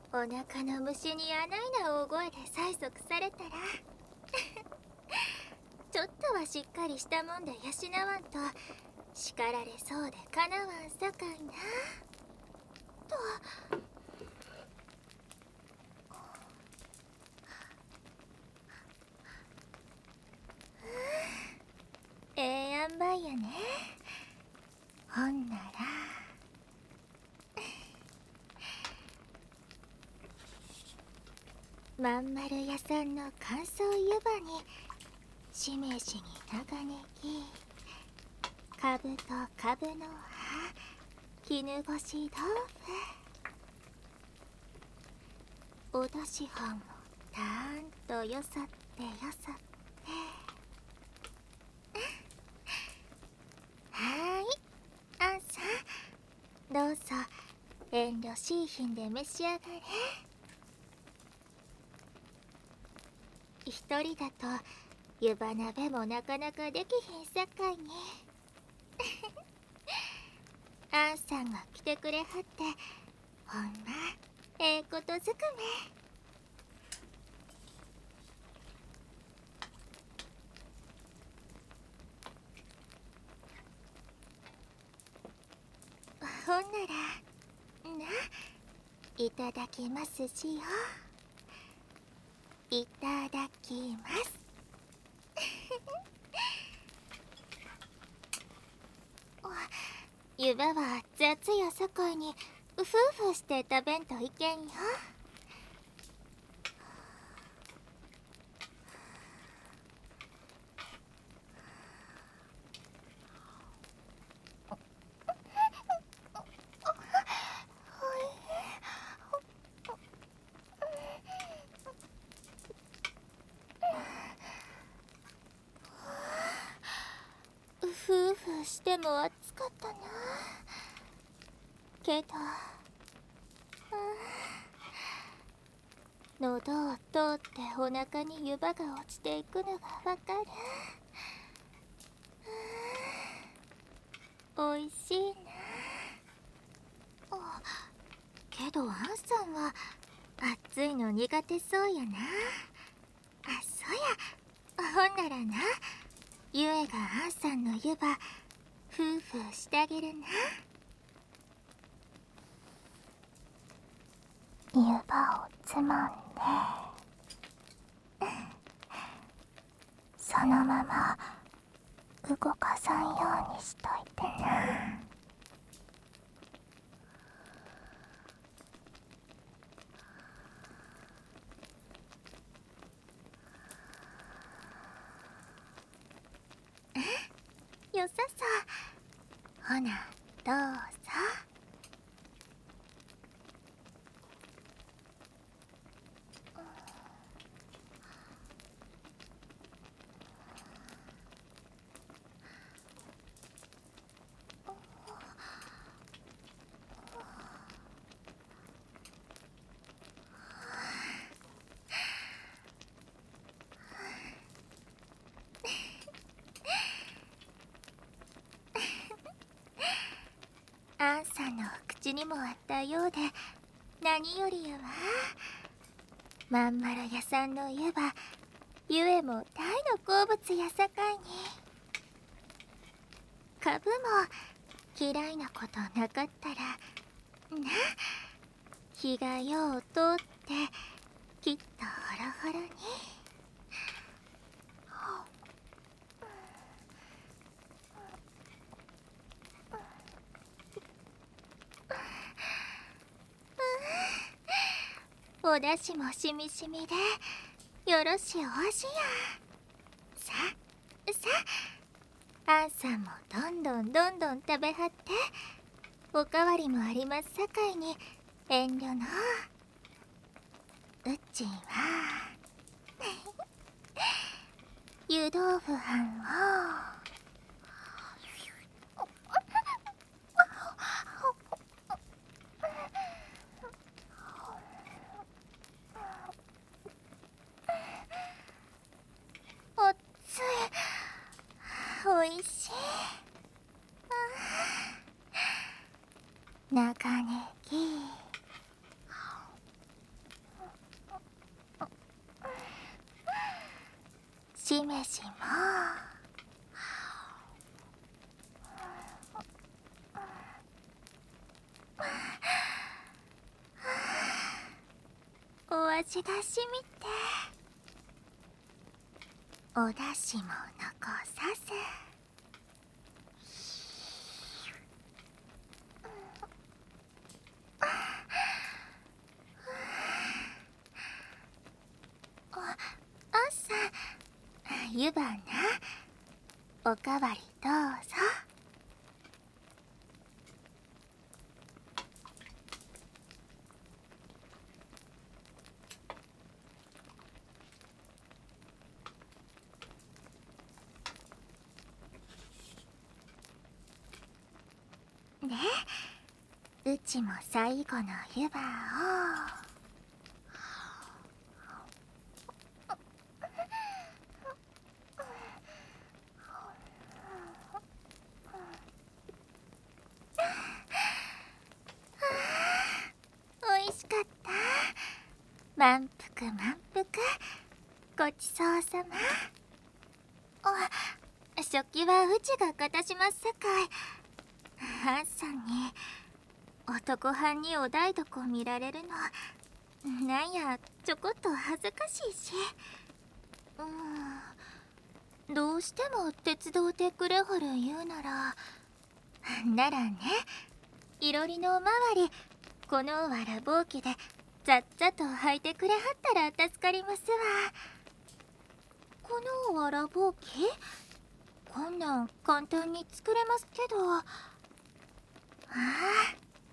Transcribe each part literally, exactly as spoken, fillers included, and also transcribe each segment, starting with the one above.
お腹の虫にあないな大声で催促されたらちょっとはしっかりしたもんで養わんと叱られそうでかなわんさかいなと。ええ塩梅やね。ほんならまん丸屋さんの乾燥湯葉にしめしに長ネギ、かぶとかぶの葉、絹ごし豆腐、おだしはんもたーんとよさってよさってはーい、あんさんどうぞ遠慮しいひんで召し上がれ。一人だと湯葉鍋もなかなかできひんさかいにあんさんが来てくれはってほんまええことずくめ。ほんならないただきますしよ。いただきます湯葉は熱々やさかいにうふうふして食べんといけんよ。うふうふしても暑かったな。けど喉を通ってお腹に湯葉が落ちていくのがわかる。おいしいな。あ、けどあんさんは熱いの苦手そうやな。あ、そや、ほんならなゆえがあんさんの湯葉ふうふうしてあげるな。湯葉をつまんでそのまま動かさんようにしといてな。よさそう。ほなどうぞ。アンさんの口にもあったようで何よりやわ。まんまる屋さんの湯葉ゆえも大の好物やさかいにかぶも嫌いなことなかったらな。火がよう通ってきっとほろほろに。おだしもしみしみでよろしいお味や。ささあんさんもどんどんどんどん食べはって。おかわりもありますさかいに遠慮の。うちは湯豆腐はんをおっついおいしい。長ネギ、 味がしみて、お出汁も残さず、朝湯花おかわりどうぞ。で、うちも最後の湯葉を。おいしかった。満腹満腹、ごちそうさま。あ、食器はうちが片しますさかい。あんさんに男はんにお台所見られるのなんやちょこっと恥ずかしいし、うん、どうしても手伝うてくれはる言うならならね、いろりの周りこのわらぼうきでざっざと履いてくれはったら助かりますわ。このわらぼうきこんなん簡単に作れますけど。ああ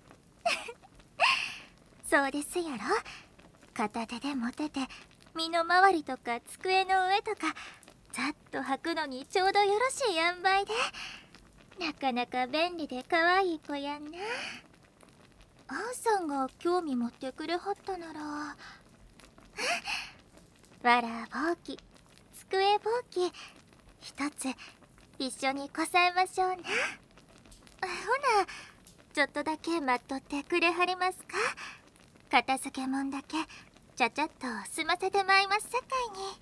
そうですやろ。片手で持てて身の回りとか机の上とかざっと履くのにちょうどよろしい塩梅で、なかなか便利で可愛い子やんな。あんさんが興味持ってくれはったならわらぼうき机ぼうき一つ一緒にこさえましょうな。ほなちょっとだけ待っとってくれはりますか。片付けもんだけちゃちゃっと済ませてまいますさかいに。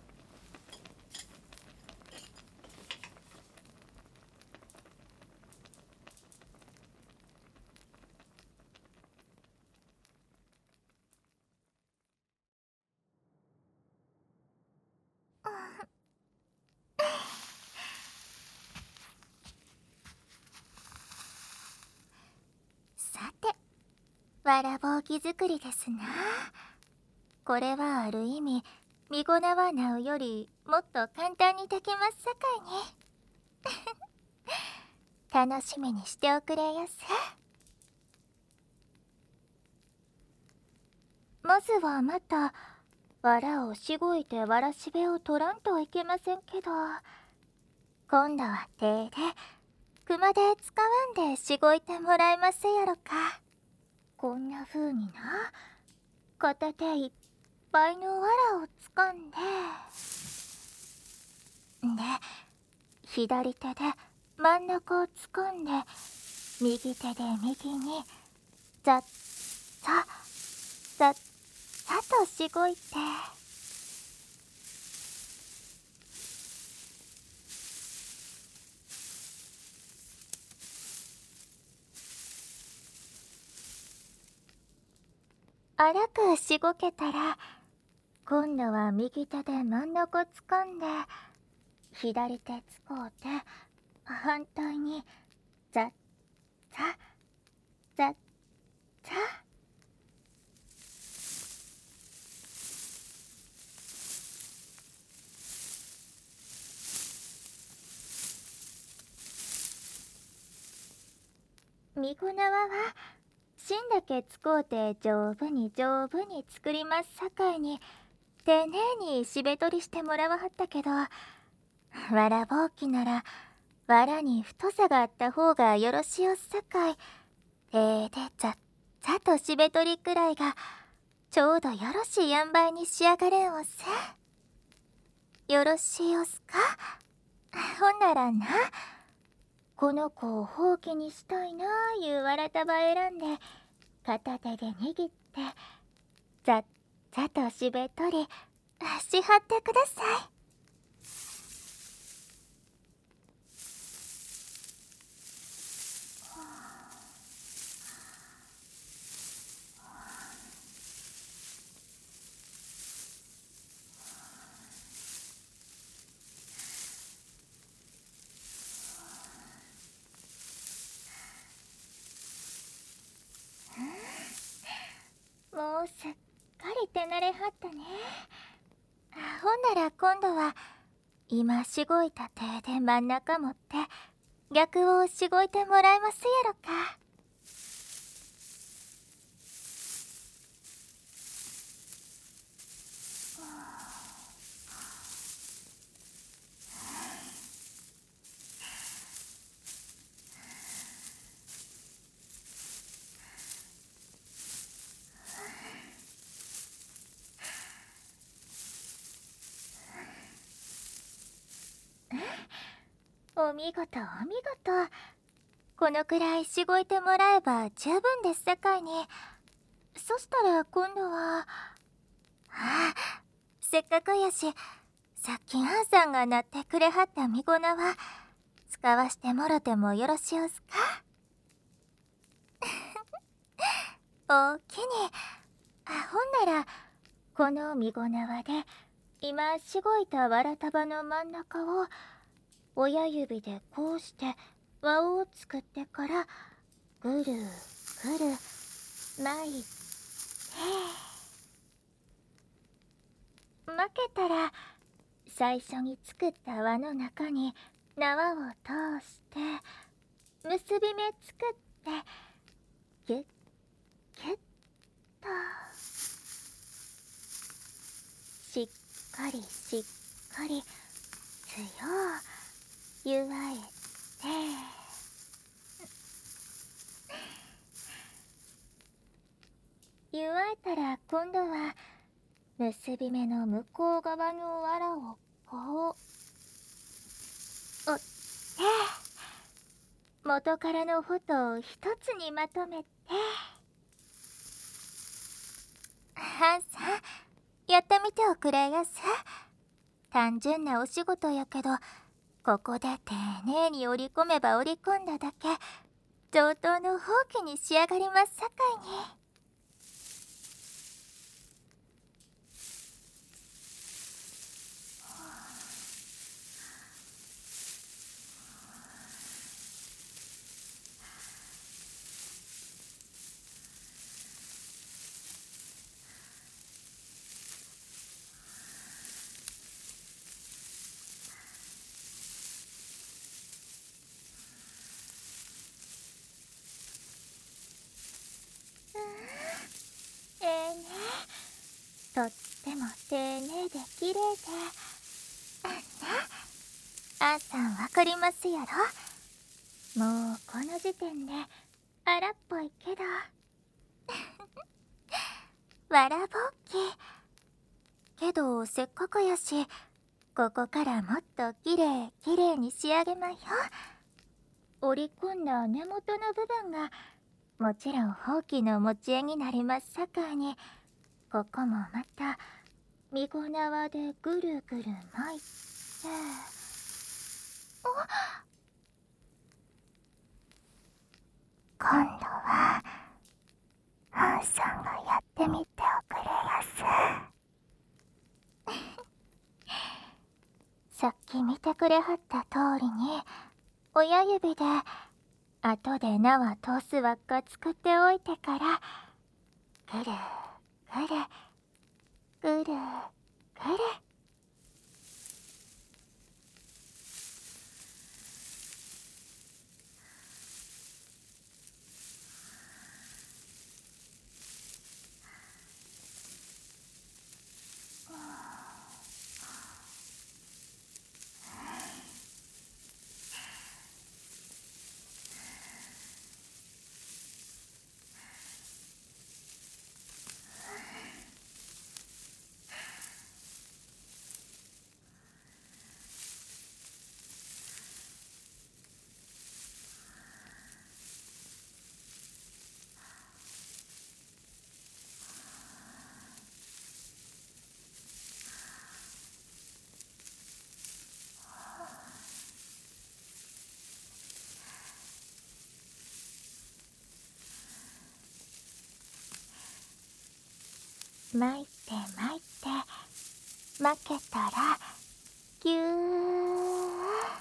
さてわらぼうき作りですな。これはある意味見ごなわなうよりもっと簡単にできますさかいに楽しみにしておくれやす。まずはまたわらをしごいてわらしべを取らんといけませんけど、今度は手で熊で使わんでしごいてもらえますやろか。こんな風にな片手いっぱいのわらをつかんで、で左手で真ん中をつかんで右手で右にざっざざっざとしごいて、荒くしごけたら今度は右手で真ん中つかんで左手つこうて反対にざっざざっざ。みごなわは芯だけつこうて丈夫に丈夫に作りますさかいに丁寧にしべ取りしてもらわはったけど、わらぼうきならわらに太さがあった方がよろしおっさかい、手でざっざとしべ取りくらいがちょうどよろしい塩梅に仕上がれんおっせ。よろしいおっすか。ほんならな、この子をほうきにしたいなあいうわら束選んで片手で握ってざっざとしべ取りしはってください。 れはったね。ほんなら今度は今しごいた手で真ん中持って逆をしごいてもらえますやろか。お見事お見事。このくらいしごいてもらえば十分ですさかいに。そしたら今度は、ああ、せっかくやしさっきアンさんがなってくれはったみごなは使わしてもろてもよろしおすか。おおきに。あほんならこのみごなわで今しごいたわら束の真ん中を親指でこうして輪を作ってからぐるぐる巻いて、巻けたら最初に作った輪の中に縄を通して結び目作ってギュッギュッとしっかりしっかり強ゆわえて、ゆわえたら今度は結び目の向こう側の藁をこう折って元からの穂と一つにまとめて、ハンさんやってみておくれやす。単純なお仕事やけどここで丁寧に織り込めば織り込んだだけ上等のほうきに仕上がりますさかいに。ええね。とっても丁寧で綺麗で、あんなあんさんわかりますやろ。もうこの時点で荒っぽいけどわらぼうきけどせっかくやしここからもっときれいきれいに仕上げまよ。織り込んだ根元の部分がもちろんほうきの持ち絵になりますさかいに、ここもまたみごなわでぐるぐる巻いて、今度はハンさんがやってみておくれやす。さっき見てくれはった通りに親指で後で縄通す輪っか作っておいてからぐるぐるぐるぐる。巻いて巻いて巻けたらぎゅー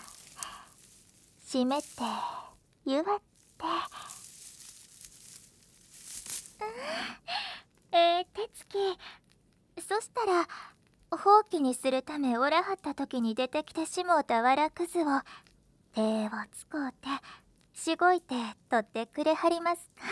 締めてゆわって、うん、ええ手つきそしたらほうきにするためおらはった時に出てきてしもうたわらくずを手を使うてしごいて取ってくれはりますか？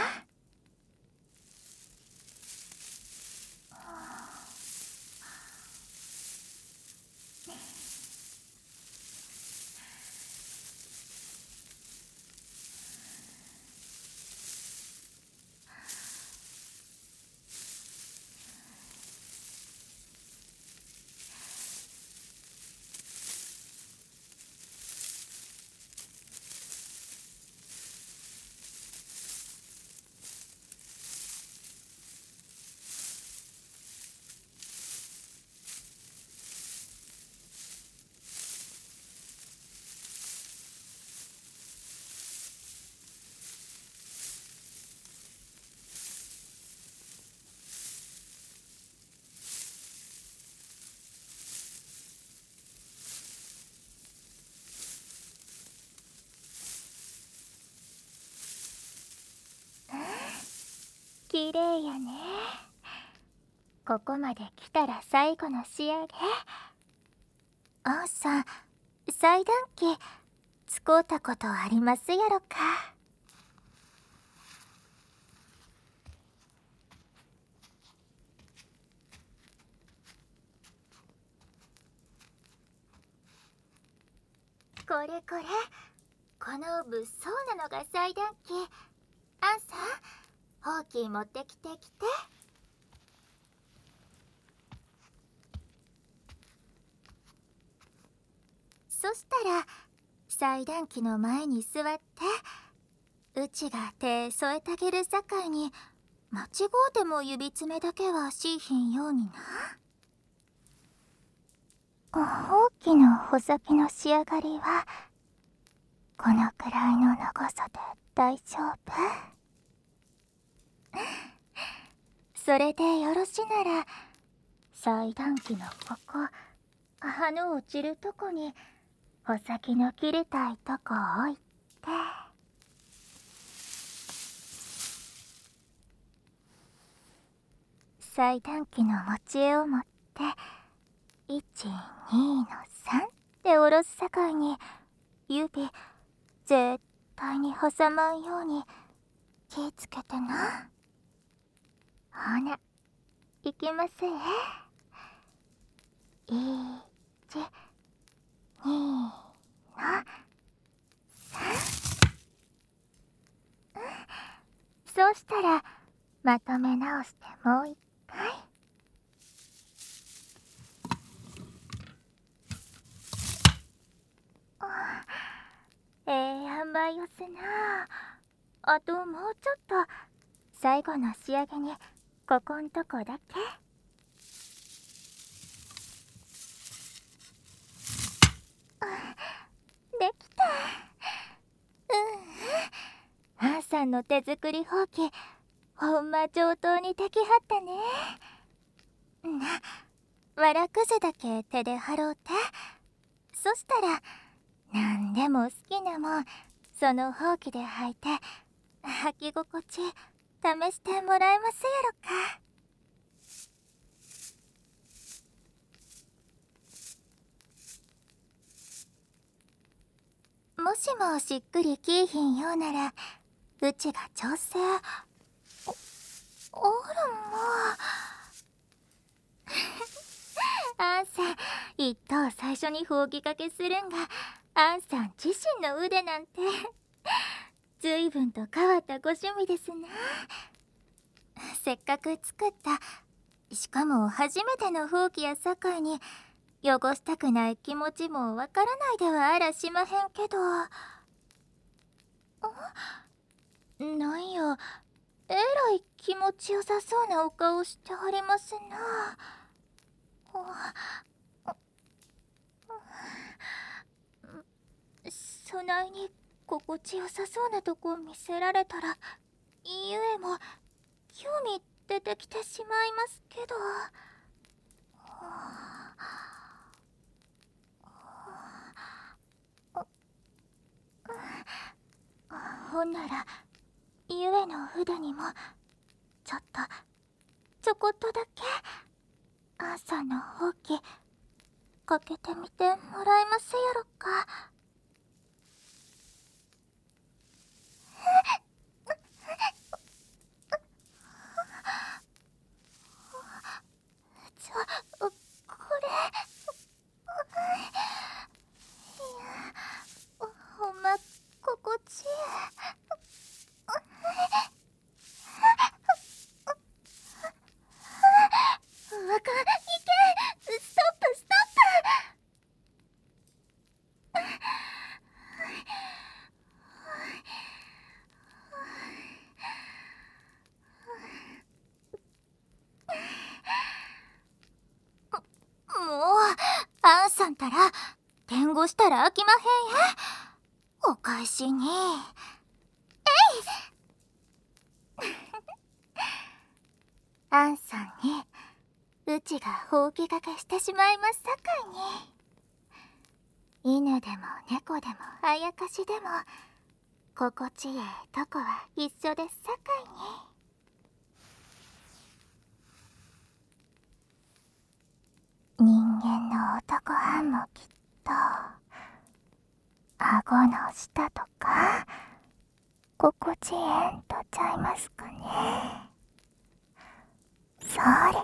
きれいやね。ここまで来たら最後の仕上げ。あんさん、裁断機使うたことありますやろか？これこれ、この物騒なのが裁断機。あんさん、ほうき持ってきてきて。そしたら裁断機の前に座って、うちが手添えてあげるさかいに間違うても指爪だけはしいひんようにな。ほうきの穂先の仕上がりはこのくらいの長さで大丈夫？それでよろしなら裁断機のここ葉の落ちるとこに穂先の切りたいとこ置いて、裁断機の持ち絵を持っていちにのさんって下ろすさかいに指絶対に挟まんように気ぃつけてな。ほな、いきますえ。いち、にのさん。そうしたらまとめ直してもう一回。ええ塩梅よせな。あともうちょっと最後の仕上げにここんとこだけ。できた。うん、あんさんの手作りほうきほんま上等にできはったね。な、わらくずだけ手で払うて。そしたらなんでも好きなもんそのほうきで履いて履き心地試してもらえますやろか？もしもしっくりきいひんようならうちが調整。お、おるもあんさん一等最初にほうきかけするんがあんさん自身の腕なんてずいぶんと変わったご趣味ですな。せっかく作ったしかも初めてのほうきやさかいに汚したくない気持ちもわからないではあらしまへんけど。なんやえらい気持ちよさそうなお顔してはりますな。そないに心地よさそうなとこ見せられたらゆえも興味出てきてしまいますけど。ほんならゆえの筆にもちょっとちょこっとだけ朝の放棄かけてみてもらえますやろか。じゃこれいやほんま心地いい。あかん、いけん、ストップストップ。もうアンさんたら伝言したらあきまへんや。お返しにアンさんにうちがほうきがけしてしまいますさかいに、犬でも猫でもあやかしでも心地ええとこは一緒ですさかいに、人間の男はんもきっと顎の下とか心地ええんとちゃいますかね。それ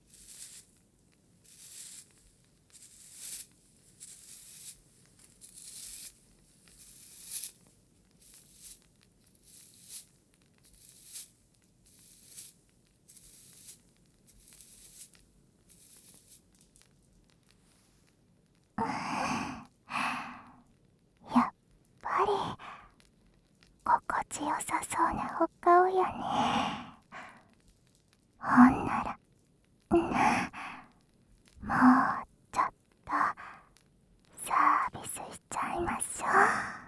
やっぱり心地よさそうなお顔やね。ほんならもうちょっとサービスしちゃいましょう。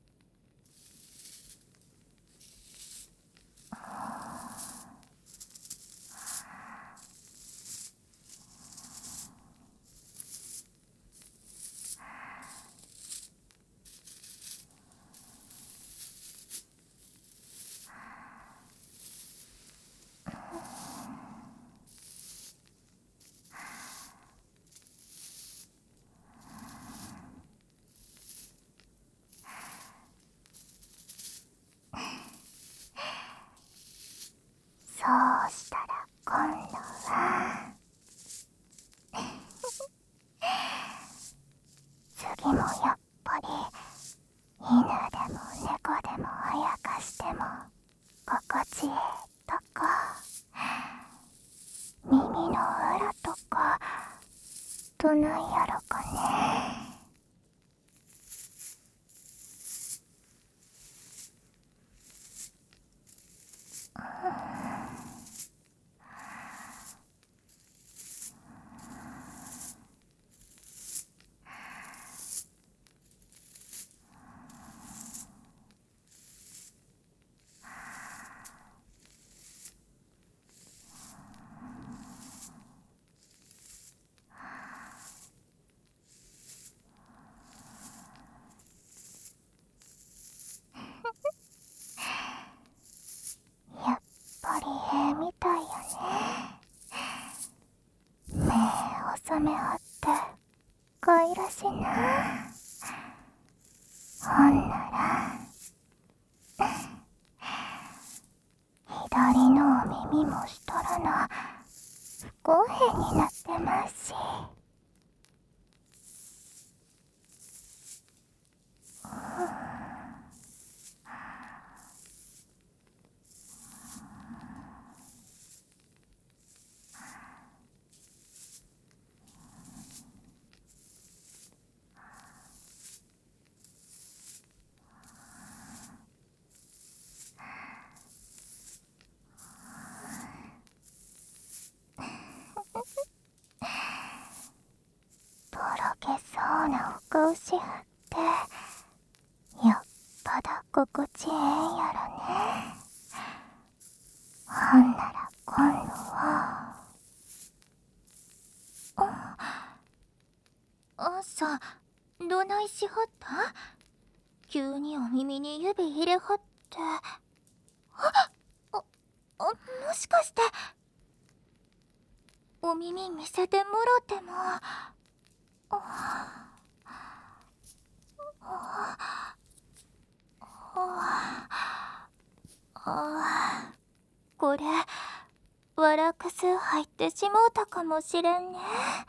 そうしたら今度は次もやっぱり犬でも猫でもあやかしても心地ええとこ、耳の裏とかどないやろかね。やっぱりええみたいやね。目を覚めはってかいらしいな。ほんなら左のお耳もしたらな不公平になってますし。とろけそうなお顔しはってよっぽど心地ええんやろね。ほんなら今度は朝どないしはった？急にお耳に指入れはって。ああもしかしてお耳見せてもろても。これワラクス入ってしもうたかもしれんね。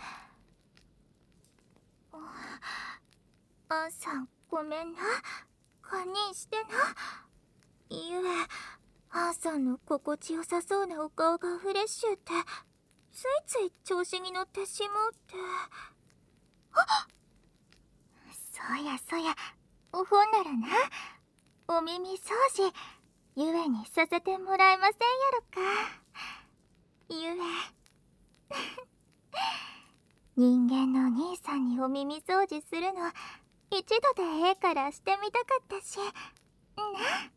アンさんごめんな、堪忍してな。ゆえアンさんの心地よさそうなお顔がフレッシュってついつい調子に乗ってしもうって。あっ、そうやそうや、ほんならな、お耳掃除ゆえにさせてもらえませんやろか。ゆえ人間の兄さんにお耳掃除するの一度でええからしてみたかったしな。